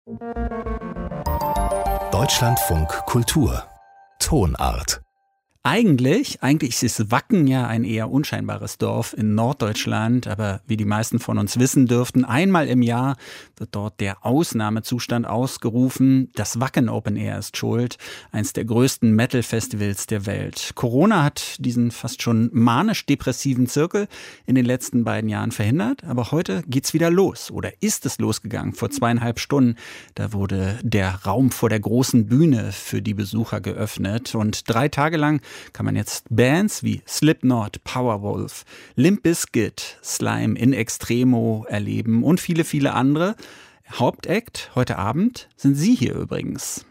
Deutschlandfunk Kultur Tonart. Eigentlich ist Wacken ja ein eher unscheinbares Dorf in Norddeutschland, aber wie die meisten von uns wissen dürften, einmal im Jahr wird dort der Ausnahmezustand ausgerufen. Das Wacken Open Air ist schuld, eins der größten Metal-Festivals der Welt. Corona hat diesen fast schon manisch-depressiven Zirkel in den letzten beiden Jahren verhindert, aber heute geht's wieder los oder ist es losgegangen vor 2,5 Stunden. Da wurde der Raum vor der großen Bühne für die Besucher geöffnet und 3 Tage lang kann man jetzt Bands wie Slipknot, Powerwolf, Limp Bizkit, Slime in Extremo erleben und viele, viele andere. Hauptakt heute Abend sind Sie hier übrigens.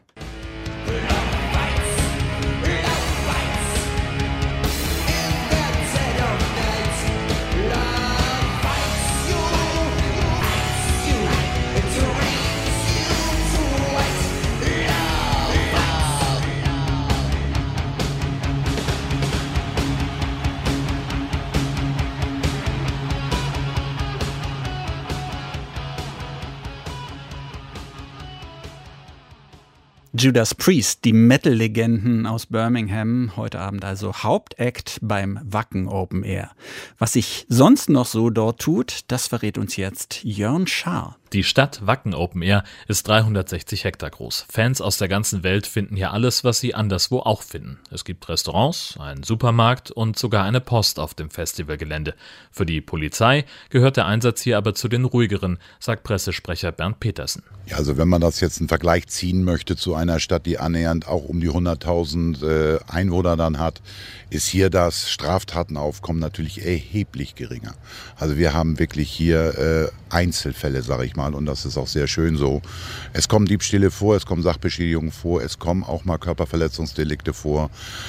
Judas Priest, die Metal-Legenden aus Birmingham, heute Abend also Hauptakt beim Wacken Open Air. Was sich sonst noch so dort tut, das verrät uns jetzt Jörn Schaar. Die Stadt Wacken Open Air ist 360 Hektar groß. Fans aus der ganzen Welt finden hier alles, was sie anderswo auch finden. Es gibt Restaurants, einen Supermarkt und sogar eine Post auf dem Festivalgelände. Für die Polizei gehört der Einsatz hier aber zu den ruhigeren, sagt Pressesprecher Bernd Petersen. Ja, also wenn man das jetzt einen Vergleich ziehen möchte zu einer Stadt, die annähernd auch um die 100.000 Einwohner dann hat, ist hier das Straftatenaufkommen natürlich erheblich geringer. Also wir haben wirklich hier Einzelfälle, sage ich mal, und das ist auch sehr schön so. Es kommen Diebstähle vor, es kommen Sachbeschädigungen vor, es kommen auch mal Körperverletzungsdelikte vor.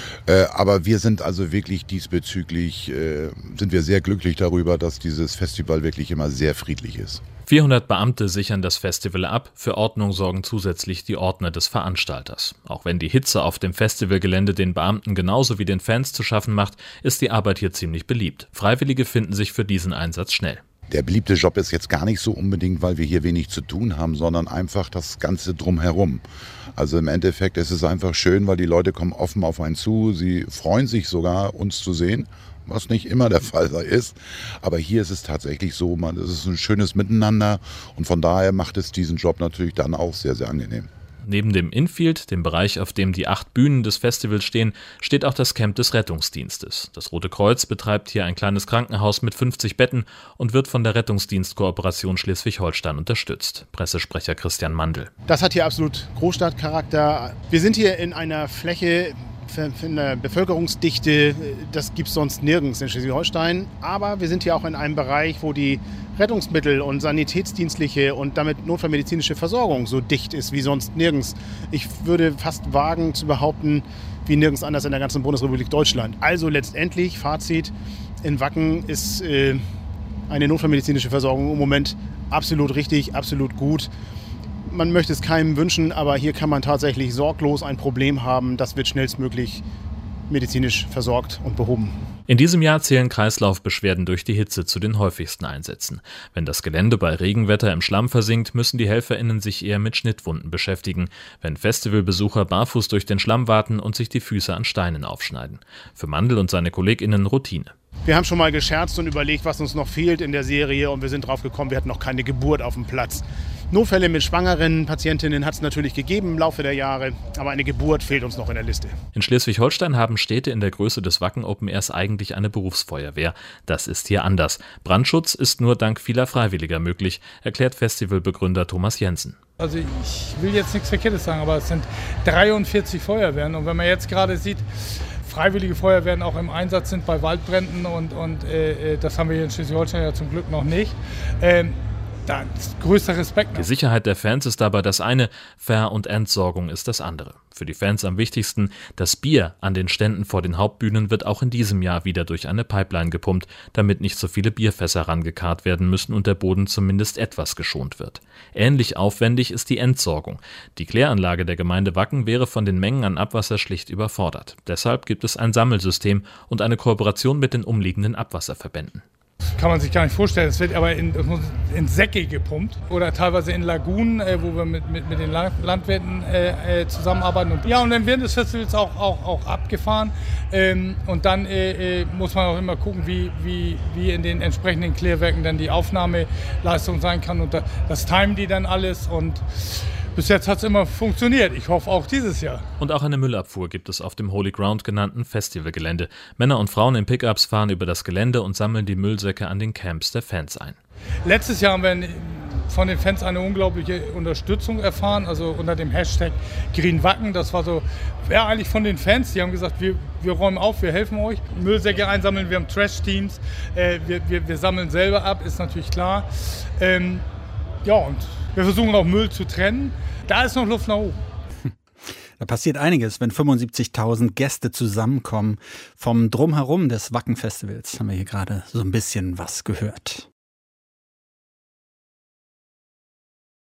Aber wir sind also wirklich diesbezüglich, sind wir sehr glücklich darüber, dass dieses Festival wirklich immer sehr friedlich ist. 400 Beamte sichern das Festival ab, für Ordnung sorgen zusätzlich die Ordner des Veranstalters. Auch wenn die Hitze auf dem Festivalgelände den Beamten genauso wie den Fans zu schaffen macht, ist die Arbeit hier ziemlich beliebt. Freiwillige finden sich für diesen Einsatz schnell. Der beliebte Job ist jetzt gar nicht so unbedingt, weil wir hier wenig zu tun haben, sondern einfach das Ganze drumherum. Also im Endeffekt ist es einfach schön, weil die Leute kommen offen auf einen zu, sie freuen sich sogar, uns zu sehen, was nicht immer der Fall ist. Aber hier ist es tatsächlich so, es ist ein schönes Miteinander und von daher macht es diesen Job natürlich dann auch sehr, sehr angenehm. Neben dem Infield, dem Bereich, auf dem die 8 Bühnen des Festivals stehen, steht auch das Camp des Rettungsdienstes. Das Rote Kreuz betreibt hier ein kleines Krankenhaus mit 50 Betten und wird von der Rettungsdienstkooperation Schleswig-Holstein unterstützt. Pressesprecher Christian Mandl. Das hat hier absolut Großstadtcharakter. Wir sind hier in einer Fläche, für eine Bevölkerungsdichte, das gibt es sonst nirgends in Schleswig-Holstein. Aber wir sind hier auch in einem Bereich, wo die Rettungsmittel- und sanitätsdienstliche und damit notfallmedizinische Versorgung so dicht ist wie sonst nirgends. Ich würde fast wagen zu behaupten, wie nirgends anders in der ganzen Bundesrepublik Deutschland. Also letztendlich, Fazit, in Wacken ist eine notfallmedizinische Versorgung im Moment absolut richtig, absolut gut. Man möchte es keinem wünschen, aber hier kann man tatsächlich sorglos ein Problem haben. Das wird schnellstmöglich medizinisch versorgt und behoben. In diesem Jahr zählen Kreislaufbeschwerden durch die Hitze zu den häufigsten Einsätzen. Wenn das Gelände bei Regenwetter im Schlamm versinkt, müssen die HelferInnen sich eher mit Schnittwunden beschäftigen, wenn Festivalbesucher barfuß durch den Schlamm warten und sich die Füße an Steinen aufschneiden. Für Mandl und seine KollegInnen Routine. Wir haben schon mal gescherzt und überlegt, was uns noch fehlt in der Serie und wir sind drauf gekommen, wir hatten noch keine Geburt auf dem Platz. Notfälle mit schwangeren Patientinnen hat es natürlich gegeben im Laufe der Jahre, aber eine Geburt fehlt uns noch in der Liste. In Schleswig-Holstein haben Städte in der Größe des Wacken Open Airs eigentlich eine Berufsfeuerwehr. Das ist hier anders. Brandschutz ist nur dank vieler Freiwilliger möglich, erklärt Festivalbegründer Thomas Jensen. Also ich will jetzt nichts Verkehrtes sagen, aber es sind 43 Feuerwehren und wenn man jetzt gerade sieht, Freiwillige Feuerwehren auch im Einsatz sind bei Waldbränden und das haben wir hier in Schleswig-Holstein ja zum Glück noch nicht. Da ist größter Respekt. Die Sicherheit der Fans ist dabei das eine, Ver- und Entsorgung ist das andere. Für die Fans am wichtigsten, das Bier an den Ständen vor den Hauptbühnen wird auch in diesem Jahr wieder durch eine Pipeline gepumpt, damit nicht so viele Bierfässer rangekarrt werden müssen und der Boden zumindest etwas geschont wird. Ähnlich aufwendig ist die Entsorgung. Die Kläranlage der Gemeinde Wacken wäre von den Mengen an Abwasser schlicht überfordert. Deshalb gibt es ein Sammelsystem und eine Kooperation mit den umliegenden Abwasserverbänden. Das kann man sich gar nicht vorstellen. Es wird aber in Säcke gepumpt oder teilweise in Lagunen, wo wir mit den Landwirten zusammenarbeiten. Und dann werden des Festivals auch abgefahren. Und dann muss man auch immer gucken, wie in den entsprechenden Klärwerken dann die Aufnahmeleistung sein kann. Und das timen die dann alles. Und bis jetzt hat es immer funktioniert. Ich hoffe auch dieses Jahr. Und auch eine Müllabfuhr gibt es auf dem Holy Ground genannten Festivalgelände. Männer und Frauen in Pickups fahren über das Gelände und sammeln die Müllsäcke an den Camps der Fans ein. Letztes Jahr haben wir von den Fans eine unglaubliche Unterstützung erfahren, also unter dem Hashtag GreenWacken. Das war so, eigentlich von den Fans, die haben gesagt, wir räumen auf, wir helfen euch. Müllsäcke einsammeln, wir haben Trash-Teams, wir sammeln selber ab, ist natürlich klar. Und wir versuchen auch Müll zu trennen. Da ist noch Luft nach oben. Da passiert einiges, wenn 75.000 Gäste zusammenkommen. Vom Drumherum des Wacken-Festivals haben wir hier gerade so ein bisschen was gehört.